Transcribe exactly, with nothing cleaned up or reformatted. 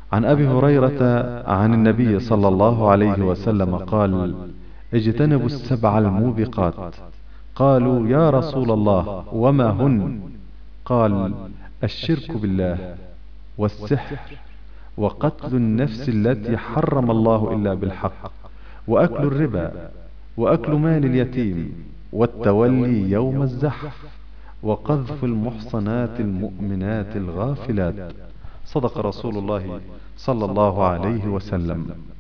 عن أبي هريرة عن النبي صلى الله عليه وسلم قال: اجتنبوا السبع الموبقات. قالوا: يا رسول الله وما هن؟ قال: الشرك بالله، والسحر، وقتل النفس التي حرم الله إلا بالحق، وأكل الربا، وأكل مال اليتيم، والتولي يوم الزحف، وقذف المحصنات المؤمنات الغافلات. صدق رسول الله صلى الله عليه وسلم.